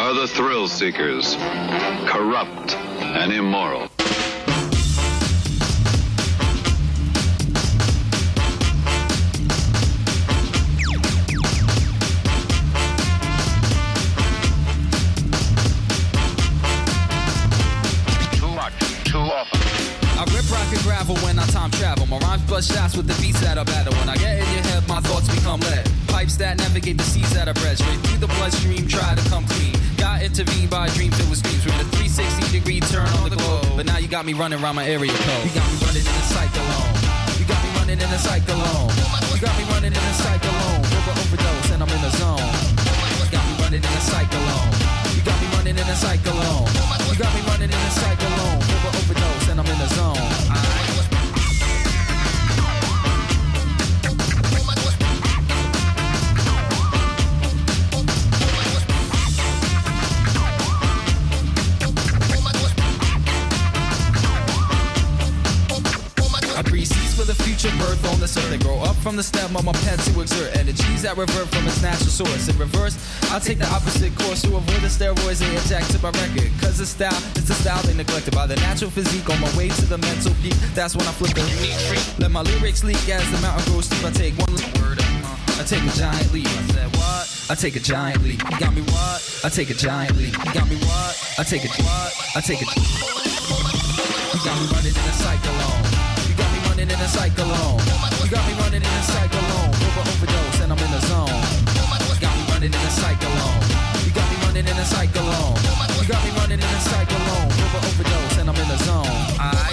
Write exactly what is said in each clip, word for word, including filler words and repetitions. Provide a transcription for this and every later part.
are the thrill seekers, corrupt and immoral. When I time travel, my rhymes blood shots with the beats that I battle. When I get in your head, my thoughts become lead. Pipes that navigate the seas that I bred. Straight through the bloodstream, try to come clean. Got intervened by dreams, it was dreams. We're in a three sixty degree turn on the globe. But now you got me running around my area code. You got me running in a cyclone. You got me running in a cyclone. You got me running in a cyclone. Over overdose and I'm in the zone. You got me running in a cyclone. You got me running in a cyclone. You got me running in a cyclone. Over overdose and I'm in the zone. For the future birth on this earth, they grow up from the stem of my pen to exert energies that revert from its natural source. In reverse, I'll take the opposite course to avoid the steroids they inject to my record. Cause the style, it's the style they neglected by the natural physique on my way to the mental peak. That's when I flip the let my lyrics leak as the mountain grows steep. I take one word, I take a giant leap. I said what? I take a giant leap. You got me what? I take a giant leap. You got me what? I take a what? I take a. You got me running in a cyclone. In a cyclone, you got me running in a cyclone. Over overdose and I'm in the zone. You got me running in a cyclone. You got me running in a cyclone. You got me running in a cyclone. Over overdose and I'm in the zone. I.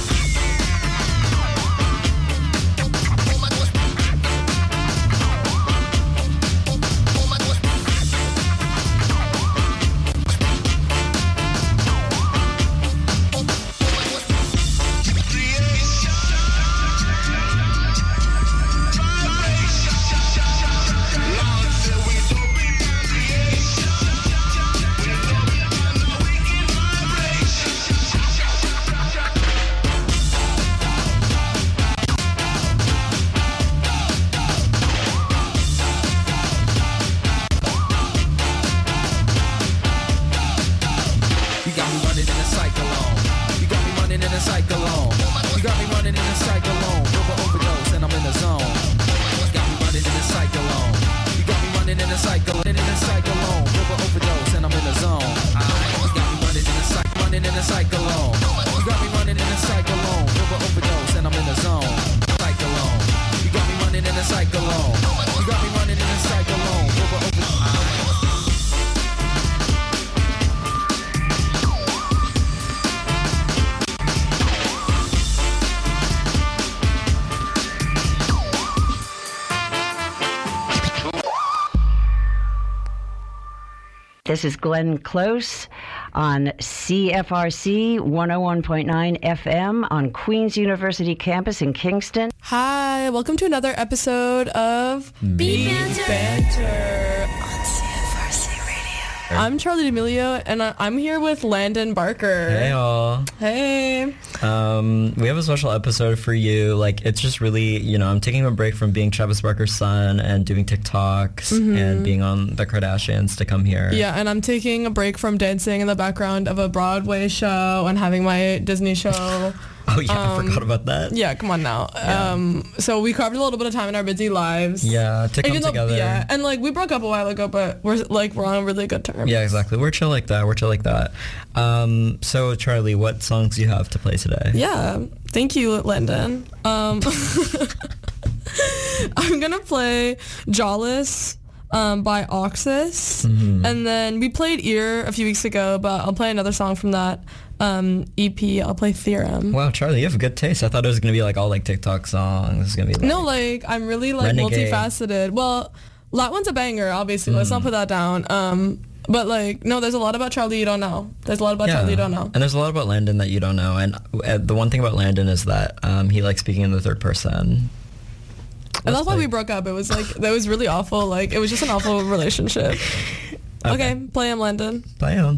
This is Glenn Close on C F R C one oh one point nine F M on Queen's University campus in Kingston. Hi, welcome to another episode of Beat Banter. Banter on C F R C Radio. I'm Charlie D'Amelio, and I- I'm here with Landon Barker. Hey, all. Hey. Um, we have a special episode for you. Like, it's just really, you know, I'm taking a break from being Travis Barker's son and doing TikToks mm-hmm. and being on The Kardashians to come here. Yeah, and I'm taking a break from dancing in the background of a Broadway show and having my Disney show. Oh, yeah, um, I forgot about that. Yeah, come on now. Yeah. Um, so we carved a little bit of time in our busy lives. Yeah, to come Even though, together. Yeah, and like we broke up a while ago, but we're like we're on really good terms. Yeah, exactly. We're chill like that. We're chill like that. Um, so Charlie, what songs do you have to play today? Yeah, thank you, Landon. Um, I'm gonna play Jawless um, by Oxus, mm-hmm. and then we played Ear a few weeks ago, but I'll play another song from that um, E P. I'll play Theorem. Wow, Charlie, you have good taste. I thought it was gonna be like all like TikTok songs. It's gonna be like no, like I'm really like Renegade. Multifaceted. Well, that one's a banger, obviously. Mm. Let's not put that down. Um, but like, no, there's a lot about Charlie you don't know. There's a lot about yeah. Charlie you don't know. And there's a lot about Landon that you don't know. And uh, the one thing about Landon is that um, he likes speaking in the third person. And that's, that's why like, we broke up. It was like, that was really awful. Like, it was just an awful relationship. Okay, okay play him, Landon. Play him.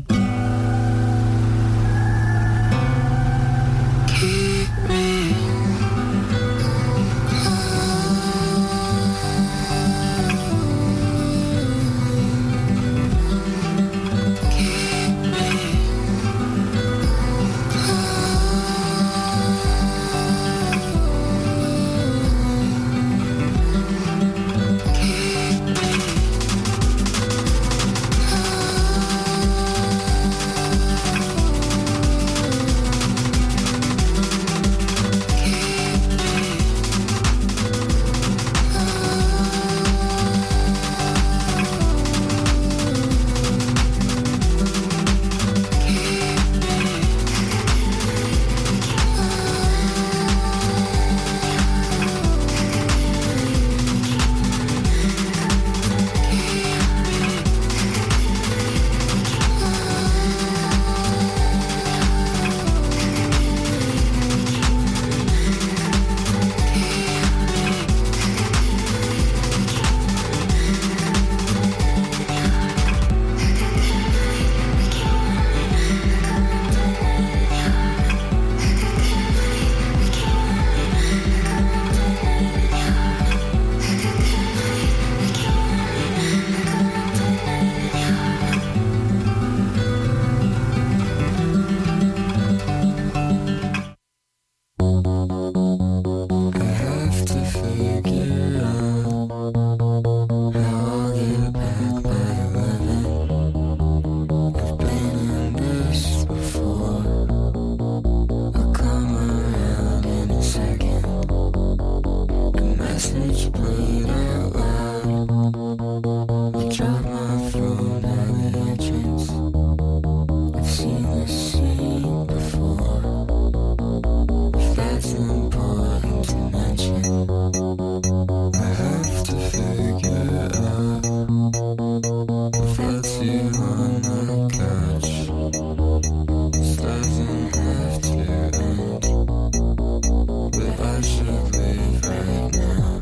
Keep I'm gonna catch. This doesn't have to end, but I should leave right now.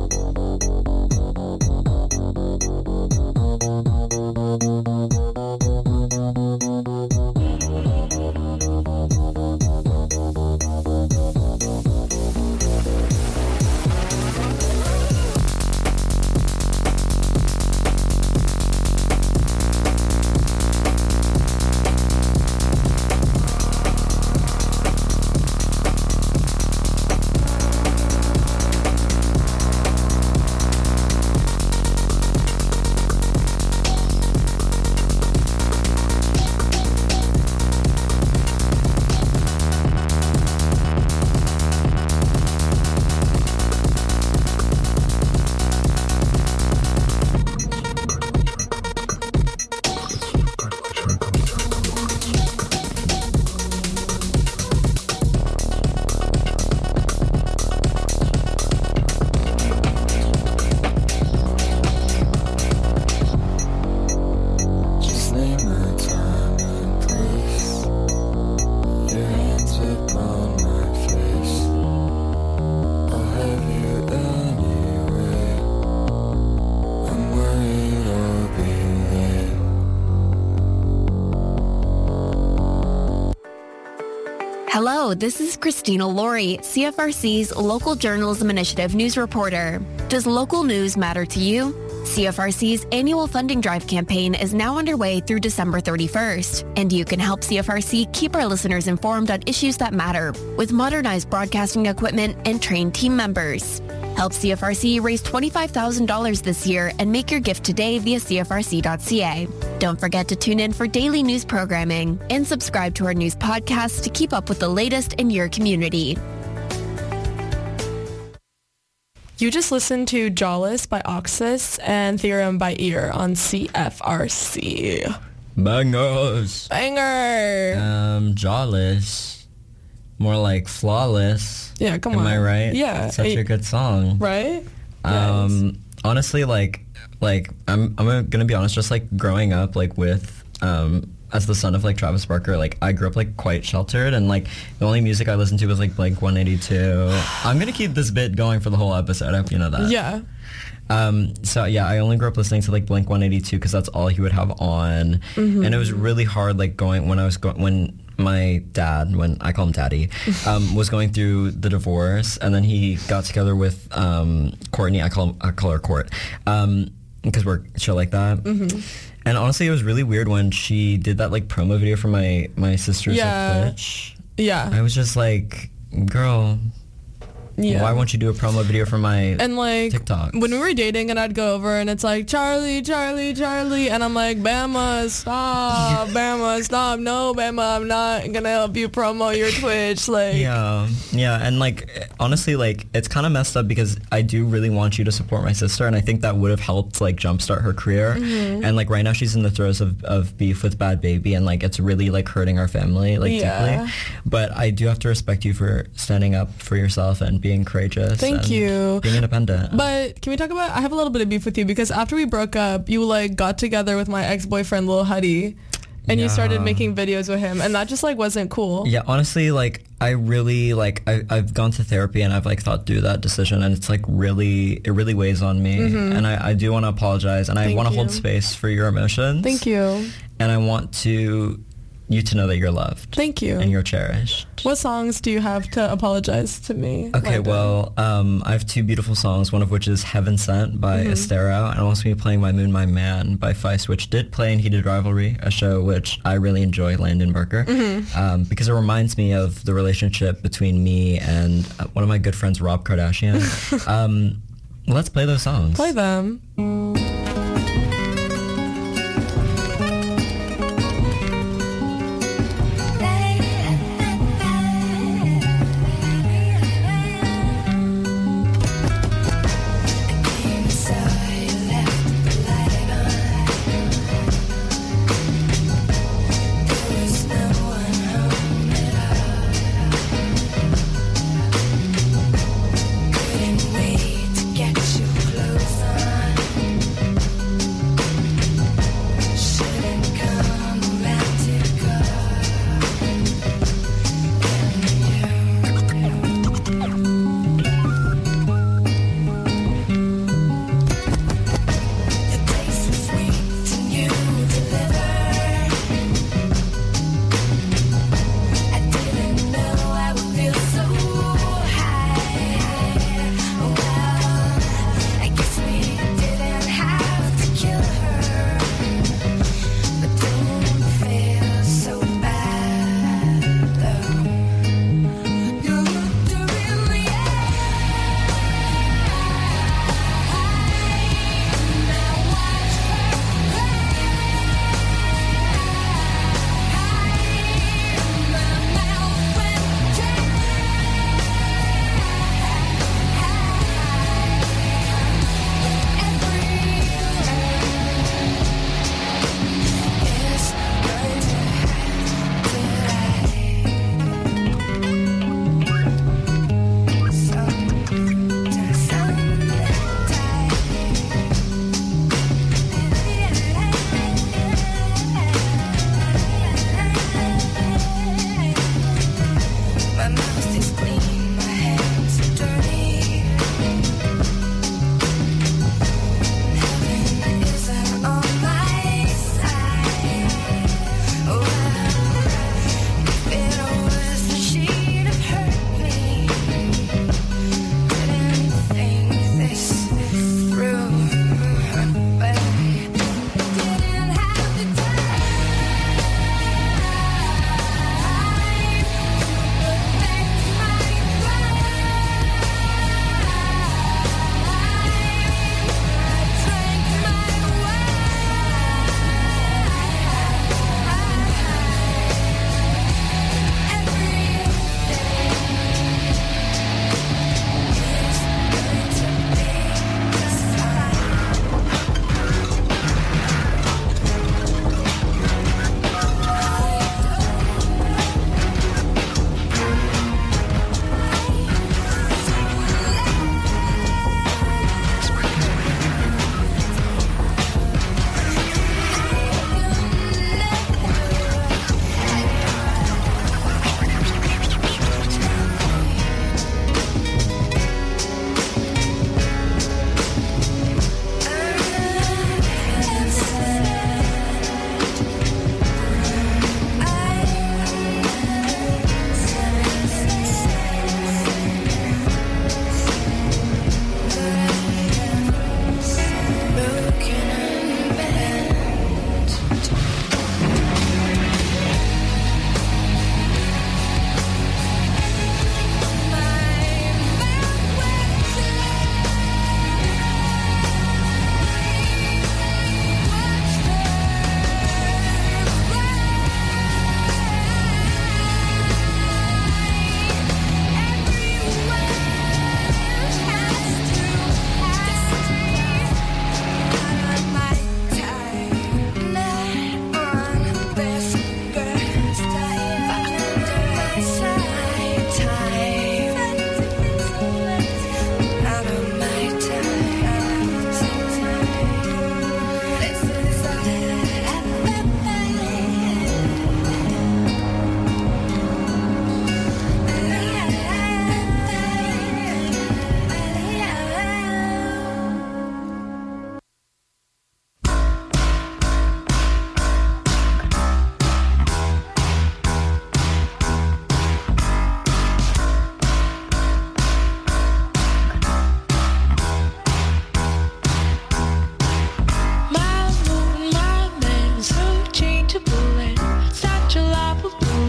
Hello, this is Christina Laurie, C F R C's Local Journalism Initiative news reporter. Does local news matter to you? C F R C's annual funding drive campaign is now underway through December thirty-first, and you can help C F R C keep our listeners informed on issues that matter with modernized broadcasting equipment and trained team members. Help C F R C raise twenty-five thousand dollars this year and make your gift today via C F R C dot C A. Don't forget to tune in for daily news programming and subscribe to our news podcast to keep up with the latest in your community. You just listened to Jawless by Oxus and Theorem by Ear on C F R C. Bangers. Banger. Um, Jawless. More like flawless. Yeah, come Am on. I right? Yeah. Such a good song. Right? Um, Yes. honestly, like, like I'm, I'm gonna be honest. Just like growing up, like with, um, as the son of like Travis Barker, like I grew up like quite sheltered, and like the only music I listened to was like Blink one eighty-two. I'm gonna keep this bit going for the whole episode. I hope you know that. Yeah. Um, so yeah, I only grew up listening to like Blink one eighty-two because that's all he would have on, Mm-hmm. and it was really hard. Like going when I was going when my dad, when I call him daddy, um, was going through the divorce, and then he got together with um, Courtney. I call him, I call her Court, um, because we're chill like that. Mm-hmm. And honestly, it was really weird when she did that like promo video for my my sister's Yeah. like, Twitch. Yeah. I was just like, girl, Yeah. why won't you do a promo video for my And like TikTok? when we were dating and I'd go over and it's like Charlie, Charlie, Charlie, and I'm like, Bama, stop, Bama, stop, no, Bama, I'm not gonna help you promo your Twitch, like. Yeah, yeah, and like honestly, like it's kind of messed up because I do really want you to support my sister, and I think that would have helped like jumpstart her career. Mm-hmm. And like right now, she's in the throes of, of beef with Bad Baby, and like it's really like hurting our family like Yeah. deeply. But I do have to respect you for standing up for yourself and being courageous. Thank and you. Being independent. But can we talk about, I have a little bit of beef with you because after we broke up, you like got together with my ex-boyfriend Lil Huddy and you started Yeah. making videos with him, and that just like wasn't cool. Yeah, honestly, like I really like I, I've gone to therapy and I've like thought through that decision, and it's like really it really weighs on me, and I, I do want to apologize, and I Thank want to you. hold space for your emotions. Thank you. And I want to you to know that you're loved. Thank you. And you're cherished. What songs do you have to apologize to me? Okay, like well, um, I have two beautiful songs, one of which is Heaven Sent by Mm-hmm. Estero, and I'm also going to be playing My Moon, My Man by Feist, which did play in Heated Rivalry, a show which I really enjoy, Landon Barker, Mm-hmm. um, because it reminds me of the relationship between me and uh, one of my good friends, Rob Kardashian. um, let's play those songs. Play them. Couldn't wait to get you close on.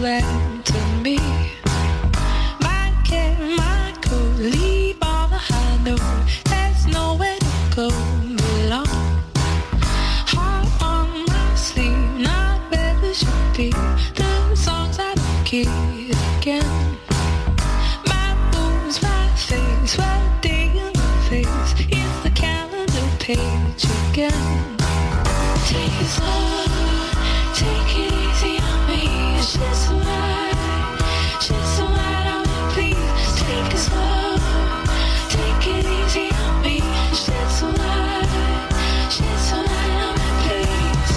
blame to me. My care, my code, leave all the high note. There's nowhere to go but on. Heart on my sleeve, not where it should be. The songs I don't keep again. My moves, my face, what day in the face. It's the calendar page again. Take it slow, take it easy on me. She's so right, she's so right on me, please. Take it slow, take it easy on me. She's so right, she's so right on me, please.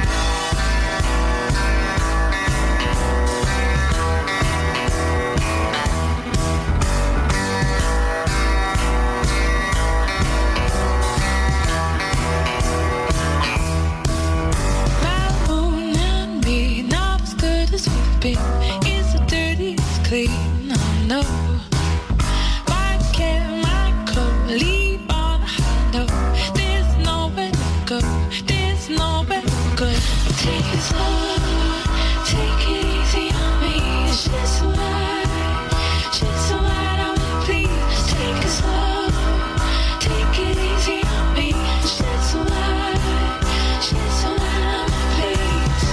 My own and me, not as good as we've been. Is the dirtiest clean? I know. My care, my code, leave on a high note. There's nowhere to go, there's nowhere to go. Take it slow, take it easy on me. She's so right, she's so right on me, please. Take it slow, take it easy on me. She's so right, she's so right on me, please.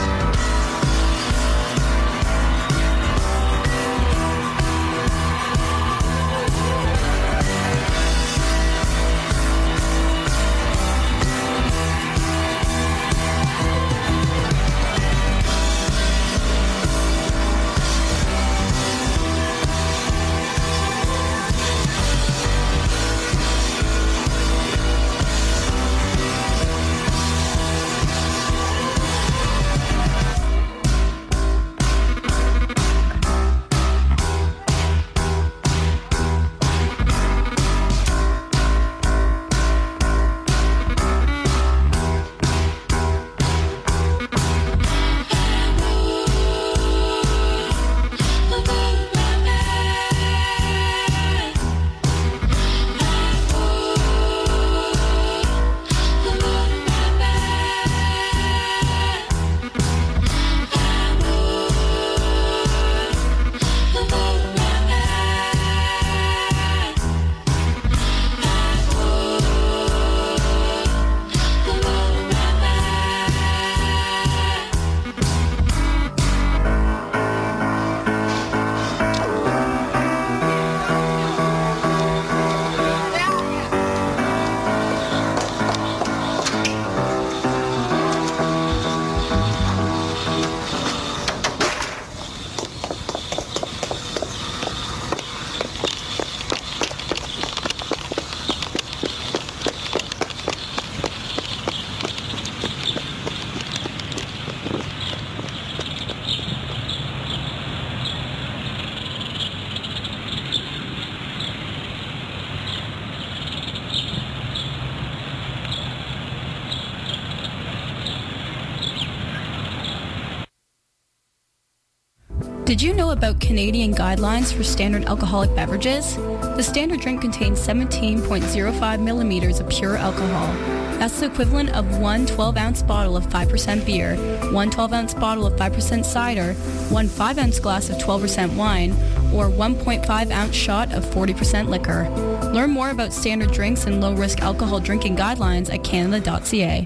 Did you know about Canadian guidelines for standard alcoholic beverages? The standard drink contains seventeen point zero five milliliters of pure alcohol. That's the equivalent of one twelve-ounce bottle of five percent beer, one twelve-ounce bottle of five percent cider, one five-ounce glass of twelve percent wine, or one point five ounce shot of forty percent liquor. Learn more about standard drinks and low-risk alcohol drinking guidelines at canada dot c a.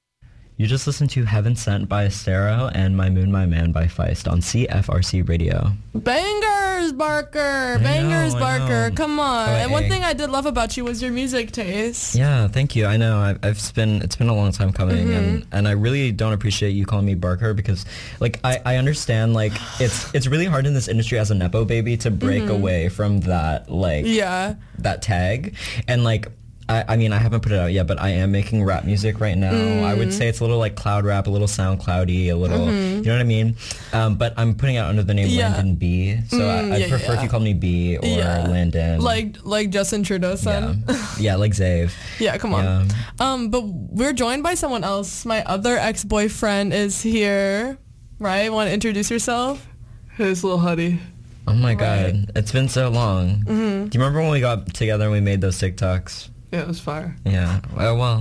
You just listened to Heaven Sent by Estero and My Moon, My Man by Feist on C F R C Radio. Bangers, Barker! Bangers, know, I Barker! know. Come on! Oh, and one hey. thing I did love about you was your music taste. Yeah, thank you. I know. I've, I've been, it's been a long time coming, Mhm. and, and I really don't appreciate you calling me Barker because, like, I, I understand, like, it's it's really hard in this industry as a Nepo baby to break Mhm. away from that, like, Yeah. that tag. And, like, I, I mean, I haven't put it out yet, but I am making rap music right now. Mm. I would say it's a little like cloud rap, a little SoundCloudy, a little, Mhm. you know what I mean? Um, but I'm putting it out under the name Yeah. Landon B. So Mm, I, I'd yeah, prefer yeah. if you called me B or Yeah. Landon. Like like Justin Trudeau's son. Yeah, yeah like Zave. Yeah, come on. Yeah. Um, but we're joined by someone else. My other ex-boyfriend is here. Right? Want to introduce yourself? His little hoodie. Oh my God, it's been so long. Mhm. Do you remember when we got together and we made those TikToks? Yeah, it was fire. Yeah. Well, well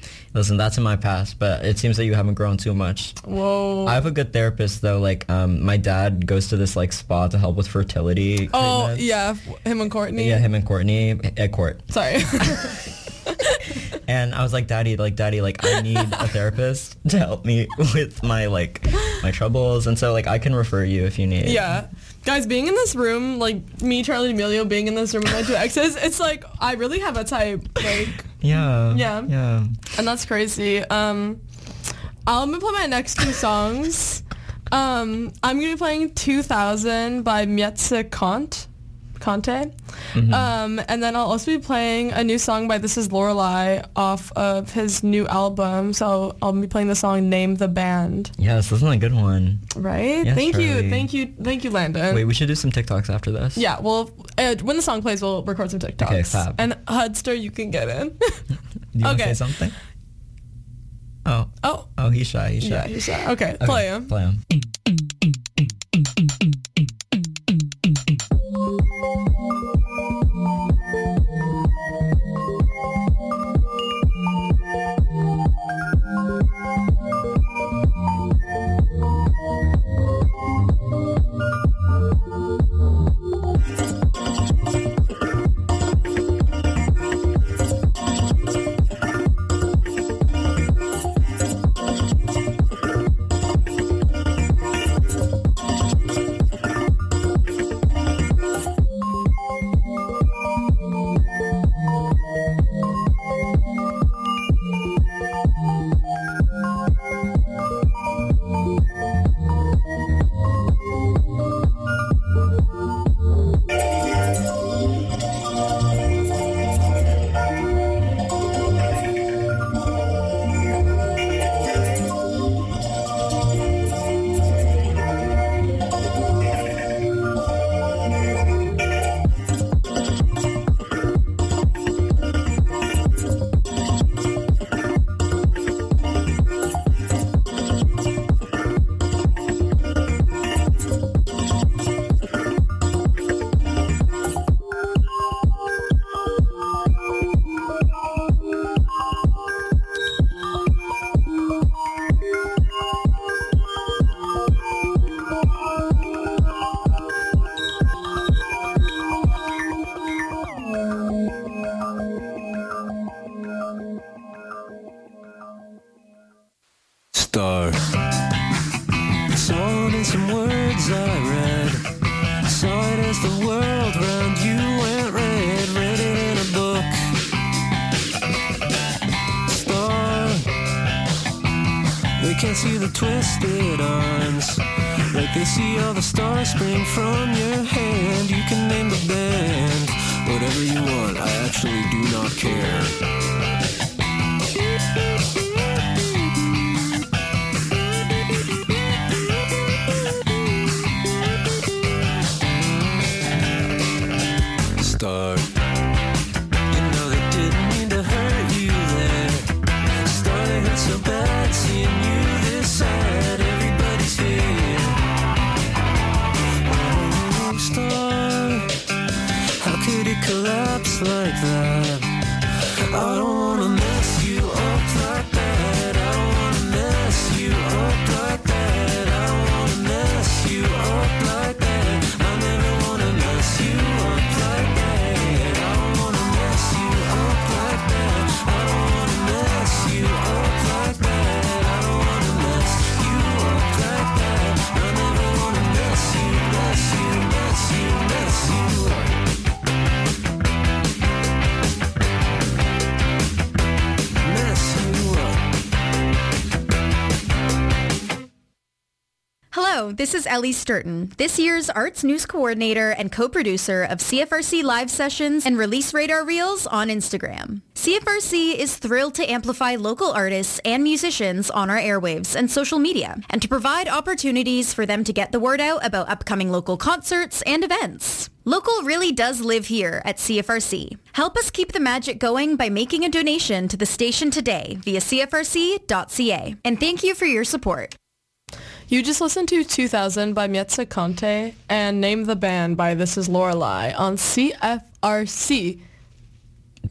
Listen, that's in my past, but it seems that you haven't grown too much. Whoa. I have a good therapist though. Like, um, my dad goes to this like spa to help with fertility. Oh treatments. yeah, him and Courtney. Yeah, him and Courtney at court. Sorry. And I was like, Daddy, like, Daddy, like, I need a therapist to help me with my like my troubles, and so like I can refer you if you need. Yeah. Guys, being in this room, like me, Charlie D'Amelio, being in this room with my two exes, it's like I really have a type. Like. Yeah. Yeah. Yeah. And that's crazy. Um, I'm gonna play my next two songs. Um, I'm gonna be playing two thousand by Mietze Kont, Conte. Mm-hmm. Um, and then I'll also be playing a new song by This Is Lorelei off of his new album. So I'll be playing the song Name the Band. Yes, this is a good one. Right? Yes, thank Charlie. you. Thank you. Thank you, Landon. Wait, we should do some TikToks after this. Yeah, well, uh, when the song plays, we'll record some TikToks. Okay, fab. And Hudster, you can get in. Do you want to Okay. say something? Oh. Oh. Oh, he's shy. He's shy. Yeah, he's shy. Okay, Okay, play him. Play him. Star. Saw it in some words I read. Saw it as the world round you went red. Read it in a book. Star. They can't see the twisted arms. Like they see all the stars spring from your hand. You can name the band. Whatever you want, I actually do not care. Star. You know they didn't mean to hurt you there. Star, they hurt so bad seeing you this sad. Everybody's here. Oh, Star, how could it collapse like that? I don't wanna mess you up like that. I don't wanna mess you up like that. I don't wanna mess you up like that. I never wanna mess you up like that. I don't wanna mess you up like that. I don't wanna mess you up like that. I don't wanna mess you up like that. I never wanna mess you, mess you, mess you, mess you up. Mess you up. Hello, this is Ellie Sturton, this year's Arts News Coordinator and co-producer of C F R C Live Sessions and Release Radar Reels on Instagram. C F R C is thrilled to amplify local artists and musicians on our airwaves and social media, and to provide opportunities for them to get the word out about upcoming local concerts and events. Local really does live here at C F R C. Help us keep the magic going by making a donation to the station today via C F R C dot C A. And thank you for your support. You just listened to two thousand by Mietze Conte and Name the Band by This Is Lorelei on C F R C.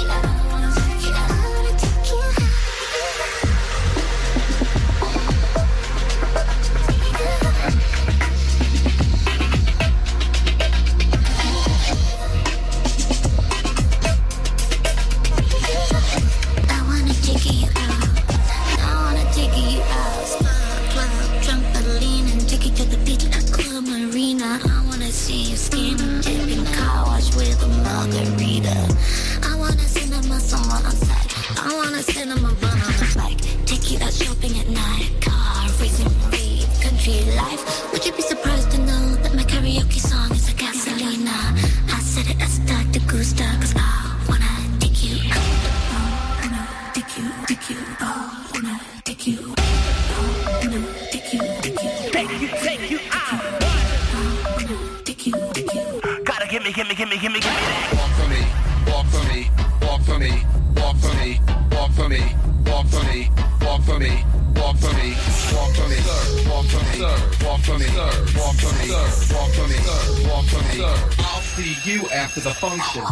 Gimme, gimme, gimme, gimme, gimme that. Walk for me, walk for me, walk walk for me, walk for me, walk for me, walk for me, walk for me, walk for me, walk for me, walk for me, walk for me, walk for me, walk for me, walk for me. I'll see you after the function.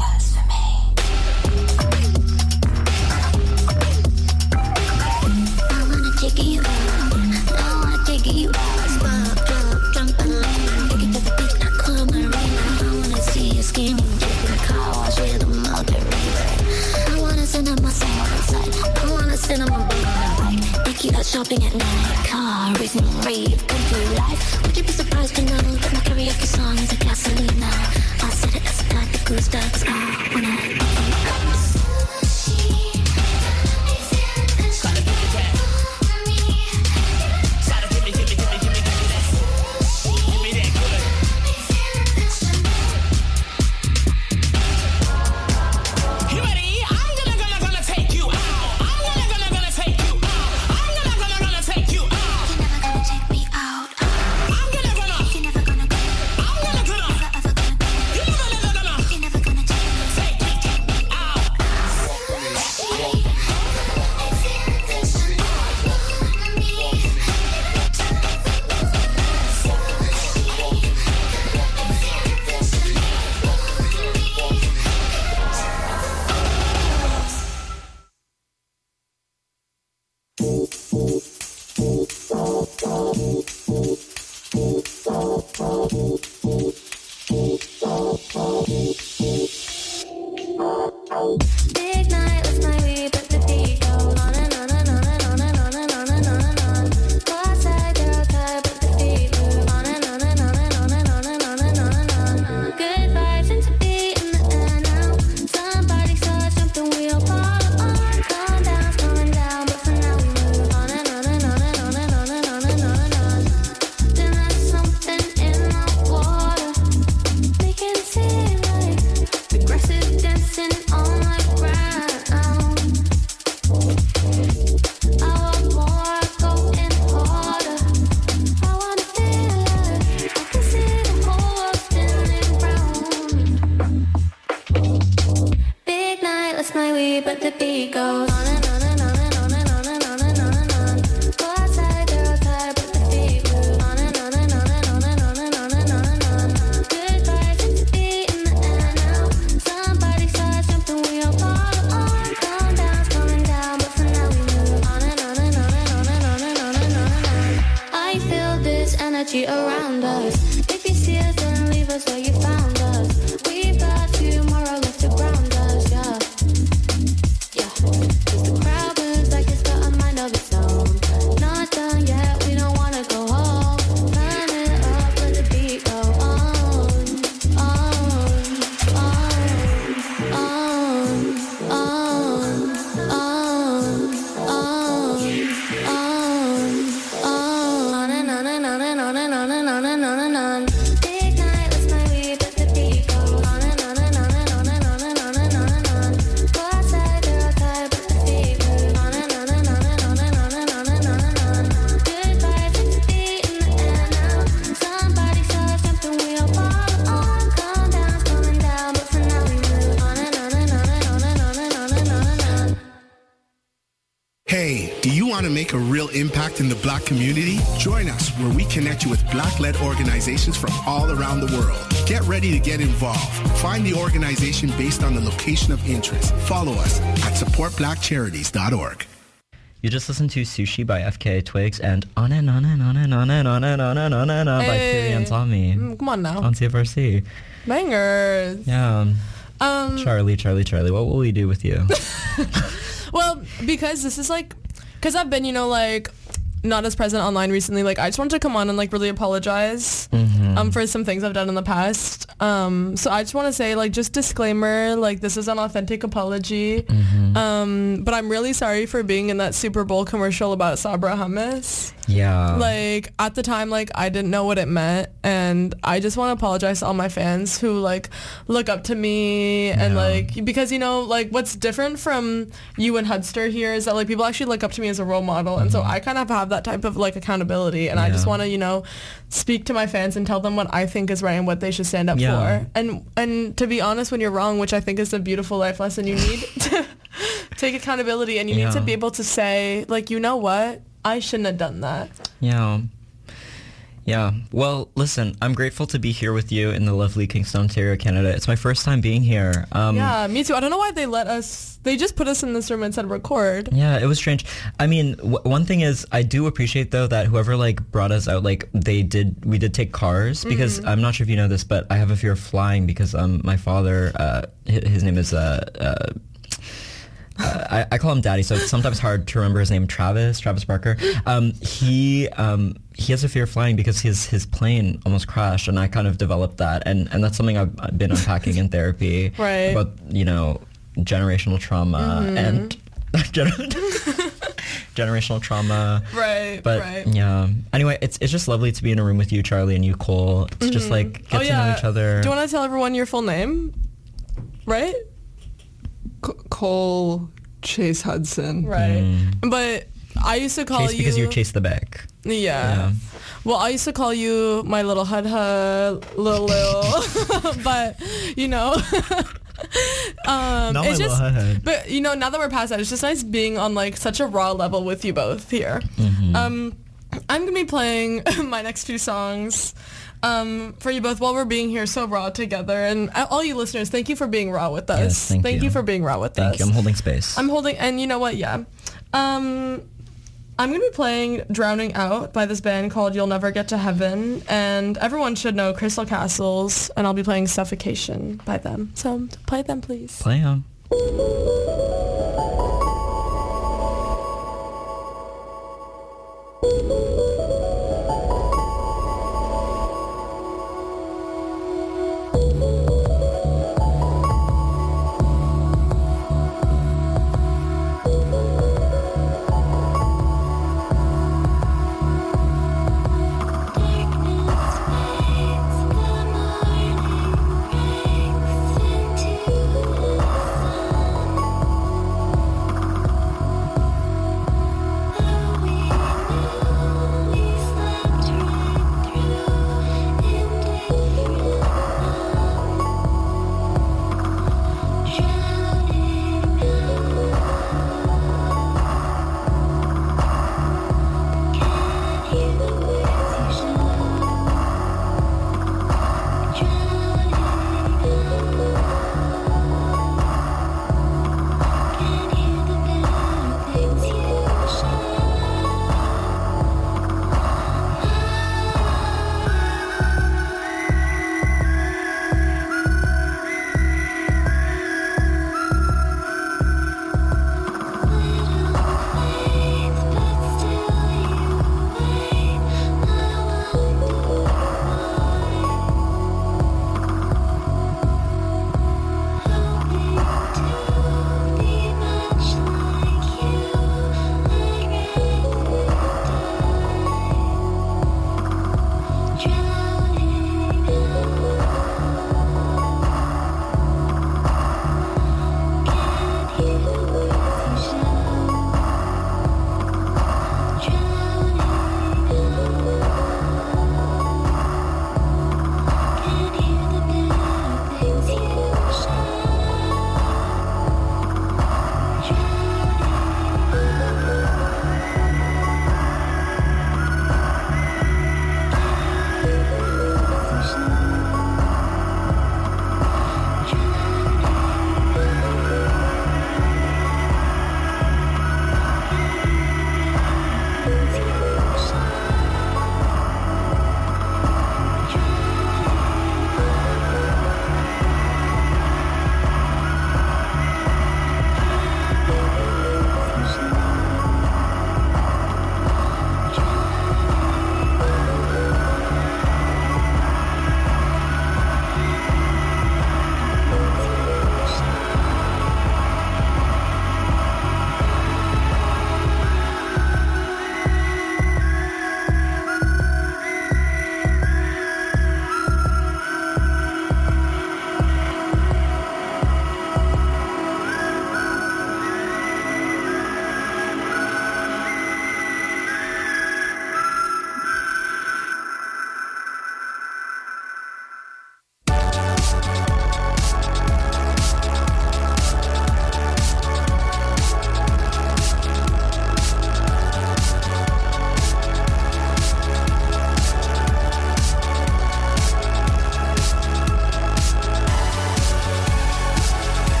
Take you out, I wanna take you out. Spark, drop, jump and land. Take it to the beach, not club marina. I wanna see you screaming, chicken car wash with a margarita. I wanna send up my song outside. I wanna send up my big on the bike. Take you out shopping at night. Car racing, rave, country life. Would you be surprised to know that my karaoke song is a gasolina? I said it as a type of goose ducks. I wanna take you out. Big night, let's my way, but the beat goes on and on and on and on and on and on and on and on. Go outside, girl, tired, but the beat move on and on and on and on and on and on and on and on. Good vibes and to be in the air now. Somebody saw something we'll follow on. Calm down, slowing down, but for now we move on and on and on and on and on and on and on and on. Then there's something in the water, making it seem like aggressive dancing on my ground. I want more, I go in harder. I wanna feel like I can see the whole world spinning round. Big night, let's my way, but the beat goes on and on and on and on and on and on and on and on. Go outside, girl, tired, but the beat move on and on and on and on and on and on and on and on. Good vibes and to be in the air now. Somebody saw something we'll follow on. Calm down, slowing down, but for now we move on and on and on and on and on and on and on and on. I feel this energy around us. If you see us, then leave us where you found us. We've got tomorrow left to ground us, yeah. Yeah, 'cause the crowd moves like it's got a mind of its own. Not done yet, we don't wanna go home. Turn it up, let the beat go on, on, on, on, on, on, on, on, on and on and on and on and on and on and on and on. Big night, let's my way, but the beat goes on and on and on and on and on and on and on and on. Go outside, girl, tired, but the beat move on and on and on and on and on and on and on and on. Good vibes and to be in the air now. Somebody saw something we'll follow on. Calm down, slowing down, but for now we move on and on and on and on and on and on and on and on. Hey, do you want to make a real impact in the Black community? Join us where we connect you with Black-led organizations from all around the world. Get ready to get involved. Find the organization based on the location of interest. Follow us at support black charities dot org. You just listened to Sushi by F K Twigs and On and On and On and On and On and On and On and On by Hey. Piri and Tommy Mm, Come on now. on C F R C. Bangers. Yeah. Um, Charlie, Charlie, Charlie, what will we do with you? Well, because this is like, because I've been, you know, like, not as present online recently. Like, I just wanted to come on and like really apologize Mhm. um for some things I've done in the past. Um, so I just want to say, like, just disclaimer, like, this is an authentic apology. Mhm. Um, but I'm really sorry for being in that Super Bowl commercial about Sabra hummus. Yeah. Like, at the time, like, I didn't know what it meant, and I just want to apologize to all my fans who, like, look up to me, and, Yeah. like, because, you know, like, what's different from you and Hudster here is that, like, people actually look up to me as a role model, and so I kind of have that type of, like, accountability, and I just Yeah. want to, you know, speak to my fans and tell them what I think is right and what they should stand up Yeah, Yeah. for. And and to be honest, when you're wrong, which I think is a beautiful life lesson, you need to take accountability, and you Yeah. need to be able to say, like, you know what? I shouldn't have done that. Yeah. Yeah. Well, listen, I'm grateful to be here with you in the lovely Kingston, Ontario, Canada. It's my first time being here. Um, Yeah, me too. I don't know why they let us, they just put us in this room and said record. Yeah, it was strange. I mean, w- one thing is, I do appreciate though that whoever like brought us out, like they did, we did take cars because Mhm. I'm not sure if you know this, but I have a fear of flying because um my father, uh, his, his name is uh. uh Uh, I, I call him Daddy, so it's sometimes hard to remember his name. Travis, Travis Barker. Um, he um, he has a fear of flying because his his plane almost crashed, and I kind of developed that, and, and that's something I've I've been unpacking in therapy. Right. About, you know, generational trauma Mhm. and gener- generational trauma. Right, But right. yeah. Anyway, it's it's just lovely to be in a room with you, Charlie, and you, Cole. It's just Mhm. like get Oh, to know each other. Do you want to tell everyone your full name? Right? C- Cole Chase Hudson. Right. Mm. But I used to call Chase you... because you chase the bag. Yeah. Yeah. Well, I used to call you my little hud hud, little little, but you know, um, Not my it's little just. hud hud. But you know, now that we're past that, it's just nice being on like such a raw level with you both here. Mhm. Um, I'm gonna be playing my next two songs. Um, for you both while we're being here so raw together, and uh, all you listeners, thank you for being raw with us. Yes, thank you. you. for being raw with Thank us. you. I'm holding space. I'm holding, and you know what? Yeah. Um, I'm going to be playing Drowning Out by this band called You'll Never Get to Heaven, and everyone should know Crystal Castles, and I'll be playing Suffocation by them. So play them, please. Play on. Darkness fades, the morning breaks into the sun.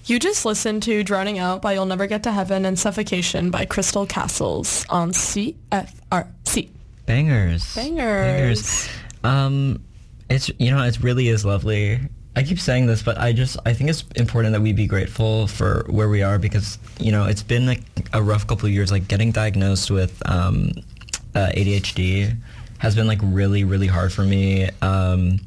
You just listened to Drowning Out by You'll Never Get to Heaven and Suffocation by Crystal Castles on C F R C. Bangers. Bangers. Um, it's, you know, it really is lovely. I keep saying this, but I just, I think it's important that we be grateful for where we are because, you know, it's been like a rough couple of years, like getting diagnosed with um, uh, A D H D has been like really, really hard for me. Um,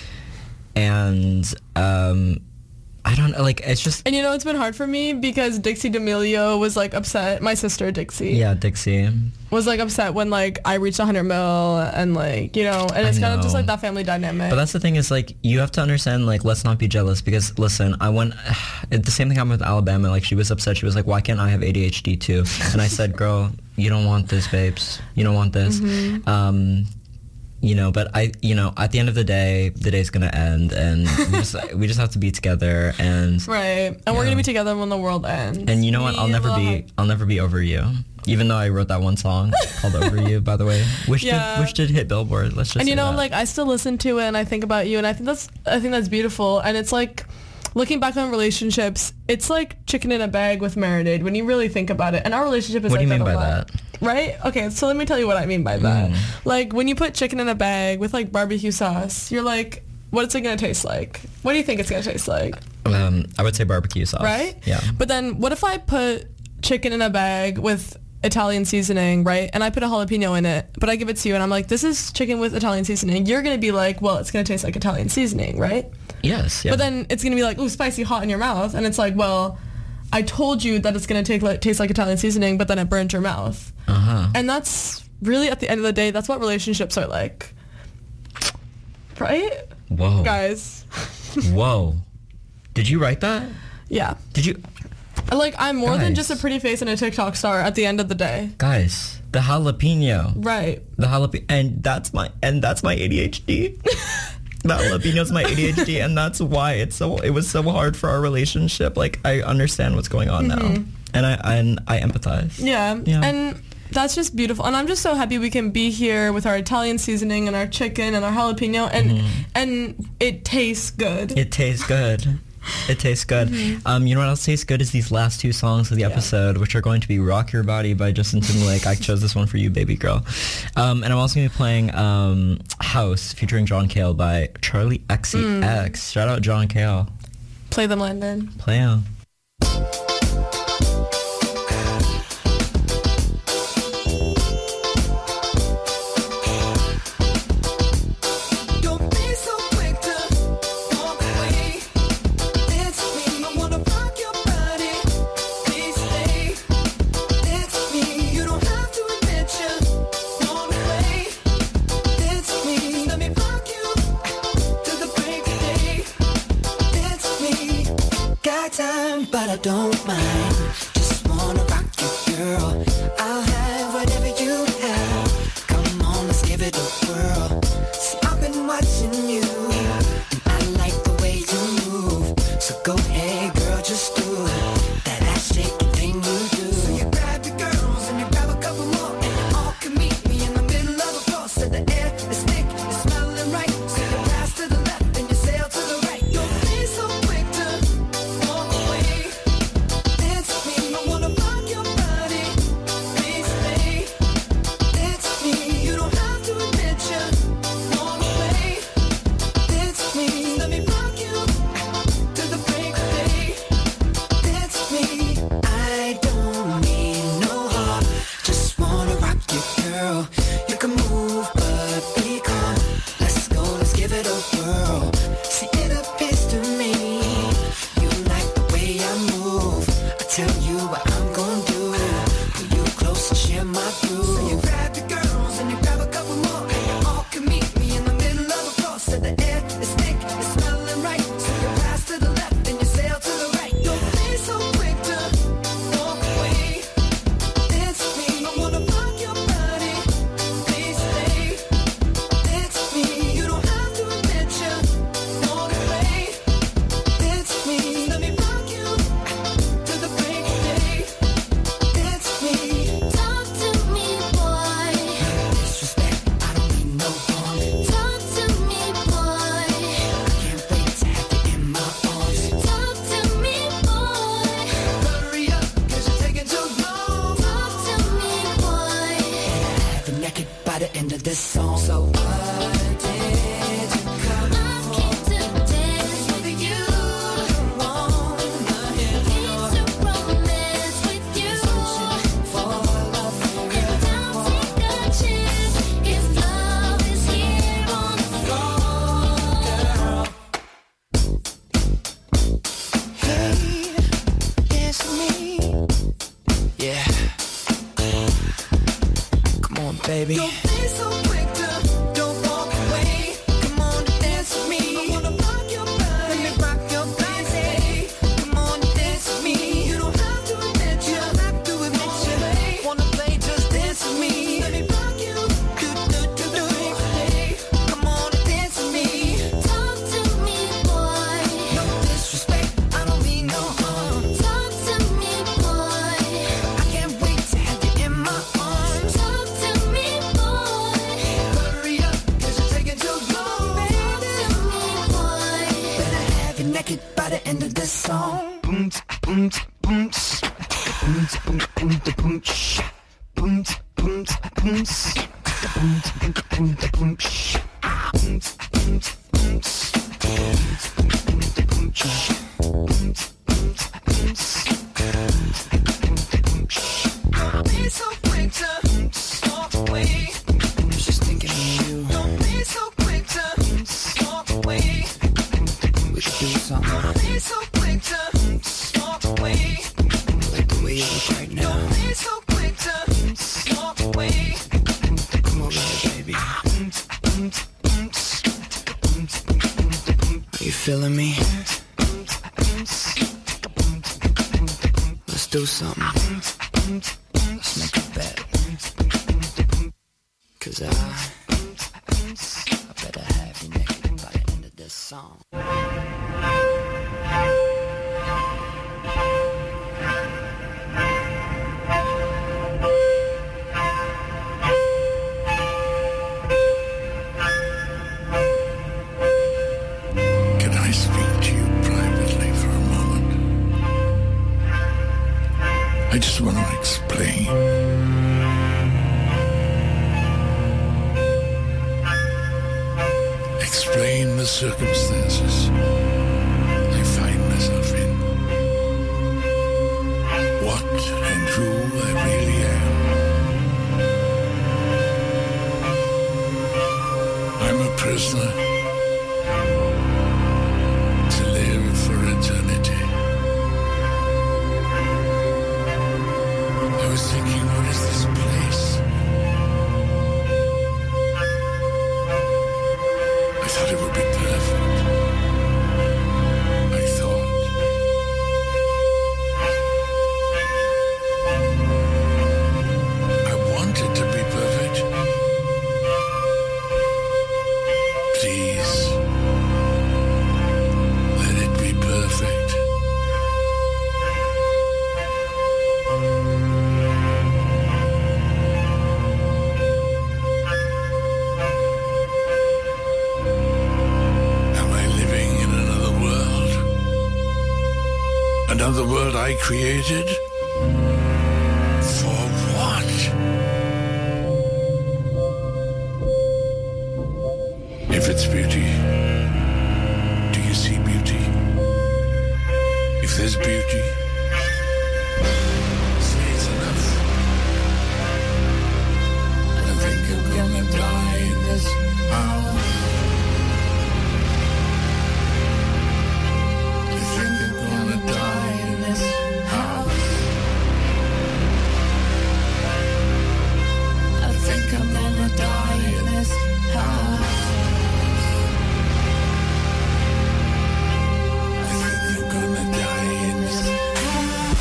and um, I don't know, like, it's just... And you know, it's been hard for me because Dixie D'Amelio was, like, upset. My sister, Dixie. Yeah, Dixie. Was, like, upset when, like, I reached one hundred mil and, like, you know, and it's kind of just, like, that family dynamic. But that's the thing is, like, you have to understand, like, let's not be jealous because, listen, I went... The same thing happened with Alabama. Like, she was upset. She was like, why can't I have A D H D, too? And I said, girl, you don't want this, babes. You don't want this. Mm-hmm. Um... You know, but I, you know, at the end of the day, the day's gonna end, and we just, we just have to be together, and right, and we're gonna be together when the world ends. And you know what? I'll never be, I'll never be over you. Even though I wrote that one song called "Over You," by the way, which yeah. did, which did hit Billboard. Let's just. And you say know, that. like I still listen to it, and I think about you, and I think that's, I think that's beautiful, and it's like. Looking back on relationships, it's like chicken in a bag with marinade when you really think about it. And our relationship is what like do you that mean a by lot. that? Right? Okay, so let me tell you what I mean by that. Mm. Like when you put chicken in a bag with like barbecue sauce, you're like, what's it going to taste like? What do you think it's going to taste like? Um, I would say barbecue sauce. Right? Yeah. But then what if I put chicken in a bag with Italian seasoning, right? And I put a jalapeno in it, but I give it to you and I'm like, this is chicken with Italian seasoning. You're going to be like, well, it's going to taste like Italian seasoning, right? Yes, yeah. But then it's going to be like, ooh, spicy, hot in your mouth. And it's like, well, I told you that it's going to take like, taste like Italian seasoning, but then it burnt your mouth. Uh-huh. And that's really, at the end of the day, that's what relationships are like. Right? Whoa. Guys. Whoa. Did you write that? Yeah. Did you... Like, I'm more Guys. than just a pretty face and a TikTok star at the end of the day. Guys, the jalapeno. Right. The jalapeno. And that's my, and that's my A D H D. That jalapeno's my A D H D, and that's why it's so it was so hard for our relationship. Like I understand what's going on Mm-hmm. now, and I and I empathize. Yeah. Yeah. And that's just beautiful. And I'm just so happy we can be here with our Italian seasoning and our chicken and our jalapeno, and Mm-hmm. and it tastes good. It tastes good. It tastes good. Mm-hmm. Um, you know what else tastes good is these last two songs of the episode, which are going to be "Rock Your Body" by Justin Timberlake. I chose this one for you, baby girl. Um, and I'm also going to be playing um, "House" featuring John Cale by Charlie X C X. Mm. Shout out John Cale. Play them, Landon. Play 'em. Don't be so quick to walk away. It's me. I wanna rock your body. Please stay. It's me. You don't have to admit you want away. It's me. Let me rock you to the break of day. It's me. Got time, but I don't mind. Just wanna rock you, girl. I'll have whatever you have. Come on, let's give it a whirl. See, I've been watching you, and I like the way you move. So go ahead, girl, just do that ass shaking thing you do. So you grab your girls and you grab a couple more, and you all can meet me in the middle of the floor. So the air is thick, it's smelling right. So you pass to the left and you sail to the right. Don't be so quick to walk away. It's me. I wanna rock your body. Please stay. It's me. You don't have to admit you want away. It's me. Let me rock you to the break of day. It's me. I don't need no heart. Just wanna rock you, girl. You can move, but be calm. Let's go, let's give it a whirl. See, it appears to me you like the way I move. I tell you what I'm gonna do. Pull you close and share my groove. So you grab your girls and you grab a couple more, and you all can meet me in the middle of the floor. So the air is thick, it's smelling right. So you pass to the left and you sail to the right. Don't be so quick to walk away. It's me. I wanna rock your body. Please stay. It's me. You don't have to admit you baby. Don't be so quick to, don't walk away. Come on, dance with me. I wanna rock your body. Let me rock your body. Come on, dance with me. You don't have to admit you, don't have to admit you. Wanna play, just dance with me. Let me rock you. Do, do, do, do. Hey, come on, dance with me. Talk to me, boy. No disrespect, I don't mean no harm. Talk to me, boy. I can't wait to have you in my arms. Talk to me, boy. Hurry up, cause you're taking too long, baby. Talk to me, boy. Better have you naked by the end of this song. Boom, boom, boom, boom, boom, boom, boom, boom, boom, boom, boom, boom, boom, Don't be so quick to walk away. Just thinking of you. Don't be so quick to walk away. We should do something. Don't be so quick to walk away. Like the way you look right now. Don't be so quick to walk away. Come over here, baby. Are you feeling me? Let's do something. Let's make a bet. Cause I, I better have you naked by the end of this song. Can I speak to you privately for a moment? I just want to explain. Explain the circumstances I find myself in. What and who I really am. I'm a prisoner to live for eternity. I was thinking, what is this place? I thought it would be perfect. I thought. I wanted to be perfect. Please, let it be perfect. Am I living in another world? Another world I created? For what? If it's beauty, do you see beauty? If there's beauty, say it's enough. I think I'm gonna die in this house. I think I'm gonna die in this house. I think I'm gonna die in this house. I think I'm gonna die in this house.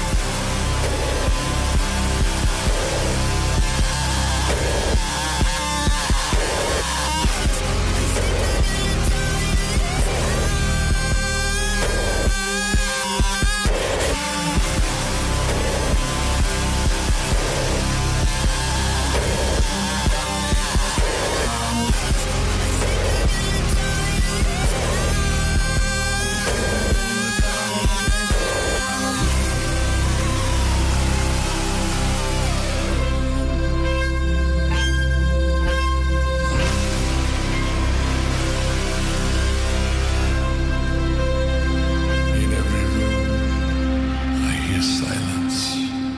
In every room, I hear silence.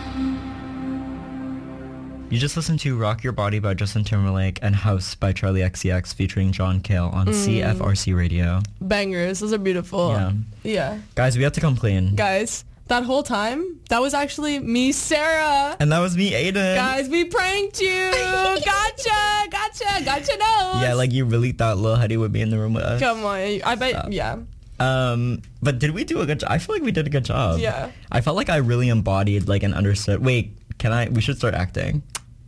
You just listened to Rock Your Body by Justin Timberlake and House by Charlie X C X featuring John Cale on Mm. C F R C Radio. Bangers. Those are beautiful. Yeah. Yeah. Guys, we have to come clean. Guys, that whole time, that was actually me, Sarah. And that was me, Aiden. Guys, we pranked you. Gotcha, gotcha, gotcha. No. Yeah, like you really thought Lil Huddy would be in the room with us. Come on, I bet. Stop. Yeah. Um, but did we do a good job? I feel like we did a good job. Yeah. I felt like I really embodied like and understood. Wait, can I? We should start acting.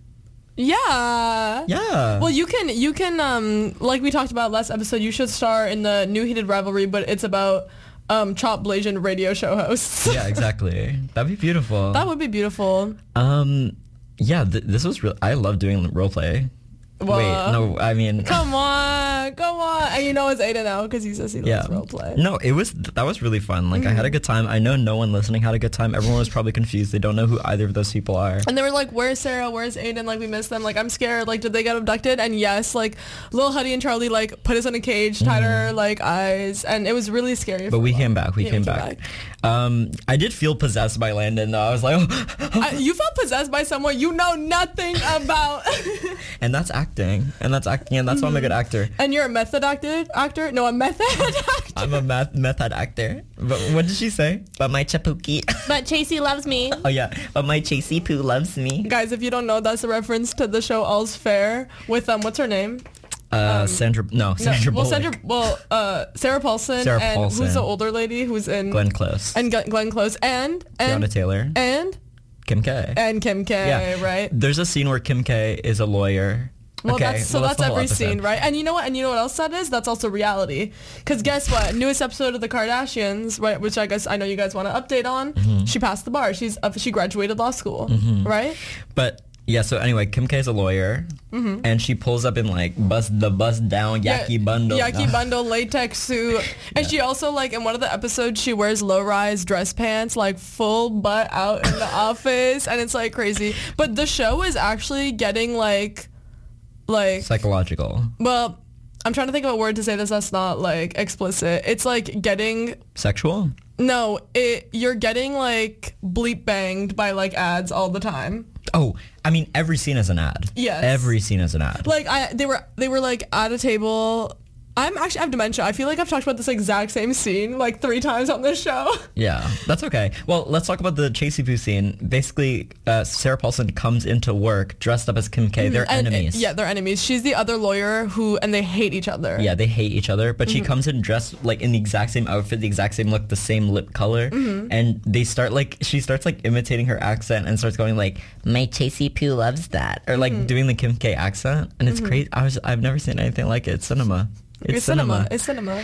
Yeah. Yeah. Well, you can, you can, um, like we talked about last episode, you should star in the new Heated Rivalry, but it's about um, Chop Blasian radio show hosts. Yeah, exactly. That'd be beautiful. That would be beautiful. Um, yeah, th- this was real. I love doing role play. Well, Wait, no, I mean. Come on, come on. And you know it's Aiden now because he says he Yeah. loves role play. No, it was that was really fun. Like I had a Mhm. good time. I know no one listening had a good time. Everyone was probably confused. They don't know who either of those people are. And they were like, where's Sarah? Where's Aiden? Like, we missed them. Like, I'm scared. Like, did they get abducted? And yes, like, Lil Huddy and Charlie, like, put us in a cage, tied our, like, eyes. And it was really scary. But we came back. We Yeah, came we came back. Um, I did feel possessed by Landon though. I was like, oh. I, you felt possessed by someone you know nothing about. And that's acting. And that's acting. And that's why I'm a good actor. And you're a method actor? Actor? No, a method actor. I'm a math method actor. But what did she say? But my chapuki. But Chasey loves me. Oh yeah. But my Chasey Poo loves me. Guys, if you don't know, that's a reference to the show All's Fair with, um, what's her name? Uh, Sandra. No, Sandra well, Bullock. Sandra, well, uh, Sarah Paulson, Sarah and Paulson. who's the older lady who's in Glenn Close. and Glenn, Glenn Close, and and Tiana Taylor. and Kim K. and Kim K, Yeah. right? There's a scene where Kim K is a lawyer. Well, okay, that's so well, that's, the whole every episode. scene, right? And you know what? And you know what else that is? That's also reality. Because guess what? Newest episode of The Kardashians, right? Which I guess I know you guys want to update on. Mhm. She passed the bar. She's uh, she graduated law school, Mhm. right? But yeah, so anyway, Kim K is a lawyer, Mhm. and she pulls up in like bust the bust down yaki Yeah, bundle. Yaki bundle latex suit. And she also, like, in one of the episodes, she wears low-rise dress pants, like full butt out in the office, and it's like crazy. But the show is actually getting like, like, Psychological, well, I'm trying to think of a word to say this that's not like explicit. It's like getting sexual. no, it you're getting like bleep banged by like ads all the time. Oh, I mean, every scene is an ad. Yes. Every scene is an ad. Like I, they were, they were like at a table. I'm actually I have dementia. I feel like I've talked about this exact same scene like three times on this show. Yeah, that's okay. Well, let's talk about the Chasey Poo scene. Basically, uh, Sarah Paulson comes into work dressed up as Kim K. They're And- enemies. yeah, they're enemies. She's the other lawyer who, and they hate each other. Yeah, they hate each other, but she Mhm. comes in dressed like in the exact same outfit, the exact same look, the same lip color, Mhm. and they start like she starts like imitating her accent and starts going like, "My Chasey Poo loves that," or like Mhm. doing the Kim K accent, and it's Mhm. great. I was I've never seen anything like it. It's cinema. It's, It's cinema. It's cinema.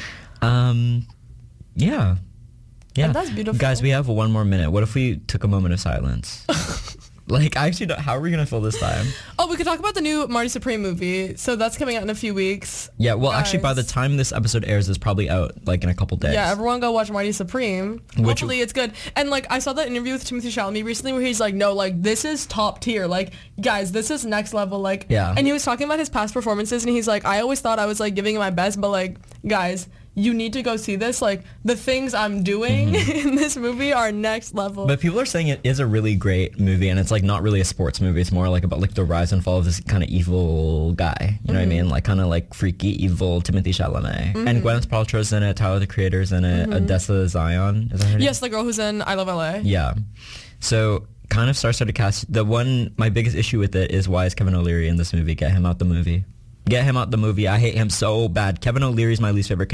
Um, yeah, yeah. And that's beautiful. Guys, we have one more minute. What if we took a moment of silence? Like, I actually don't. How are we gonna fill this time? Oh, we could talk about the new Marty Supreme movie. So that's coming out in a few weeks. Yeah. Well, actually, by the Guys. time this episode airs, it's probably out like in a couple days. Yeah, everyone go watch Marty Supreme. Which- Hopefully it's good. And like I saw that interview with Timothy Chalamet recently where he's like, no, like this is top tier. Like guys, this is next level. Like Yeah. And he was talking about his past performances and he's like, I always thought I was like giving it my best, but like guys, you need to go see this. Like the things I'm doing in this movie are next level. But people are saying it is a really great movie, and it's like not really a sports movie. It's more like about like the rise and fall of this kind of evil guy. You know what I Mhm. mean? Like kind of like freaky evil Timothy Chalamet, Mhm. and Gwyneth Paltrow's in it. Tyler the Creator's in it. Mhm. Odessa Zion. Is that her name? Yes, the girl who's in I Love L A. Yeah. So kind of star-studded cast. The one my biggest issue with it is why is Kevin O'Leary in this movie? Get him out the movie. Get him out the movie. I hate him so bad. Kevin O'Leary's my least favorite